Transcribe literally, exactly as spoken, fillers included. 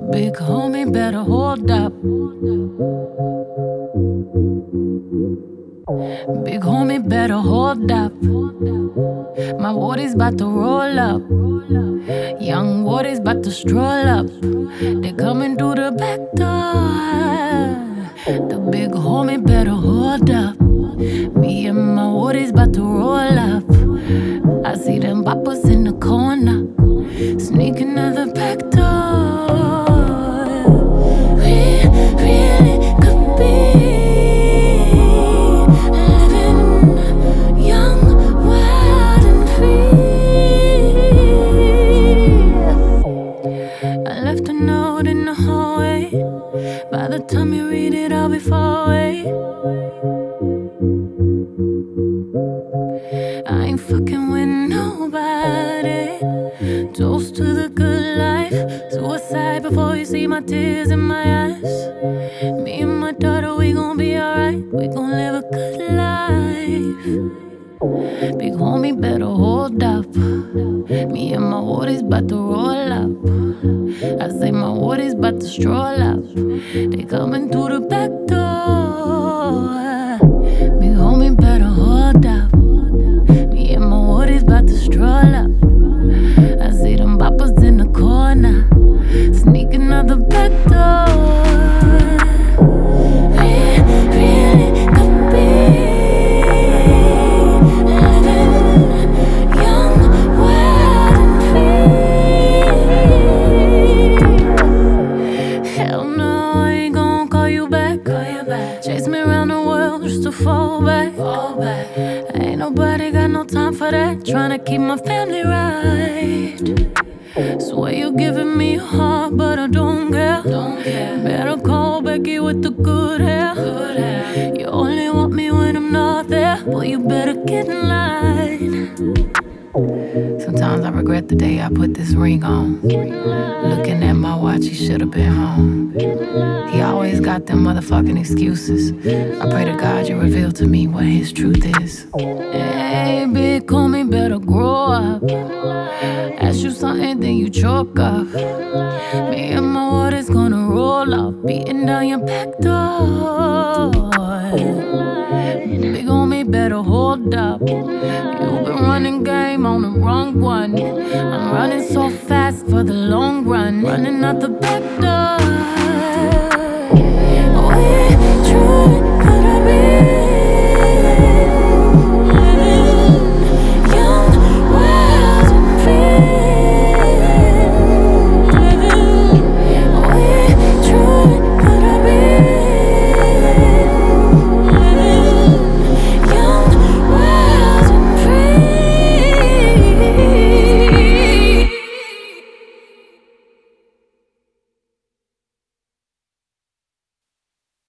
Big homie, better hold up. Big homie, better hold up. My water's about to roll up. Young water's about to stroll up. They coming through the back door. The big homie better hold up. Me and my water's about to roll up. I see them boppers in the corner, sneaking out the back door. We really could be living young, wild and free. I left a note in the hallway. By the time you read it, I'll be far away. I ain't fucking with nobody. Toast to the good life. Suicide before you see my tears in my eyes. Me and my daughter, we gon' be alright. We gon' live a good life. Big homie, better hold up. Me and my water's bout to roll up. I say my water's bout to stroll up. They coming through the back door. Big homie, better hold up. Me and my water's bout to stroll up. I see them boppers in the corner, sneaking out the back door. We really could be living young, wild and free. Hell no, I ain't gon' call you back. Call you back. Chase me around the world just to fall back. Fall back. Ain't nobody got no time for that. Tryna keep my family right. Swear you're giving me your heart, but I don't care. Don't care. Better call Becky with the good hair. Good hair. You only want me when I'm not there. Boy, you better get in line. Sometimes I regret the day I put this ring on. Looking at my watch, he should've been home. He always got them motherfucking excuses. I pray to God you reveal to me what his truth is. Hey, big homie, better grow up. Ask you something, then you choke up. Me and my water's gonna roll up, beating down your back door. Big homie, better hold up. You've been running game on the wrong one. I'm running so fast for the long run, running out the back door.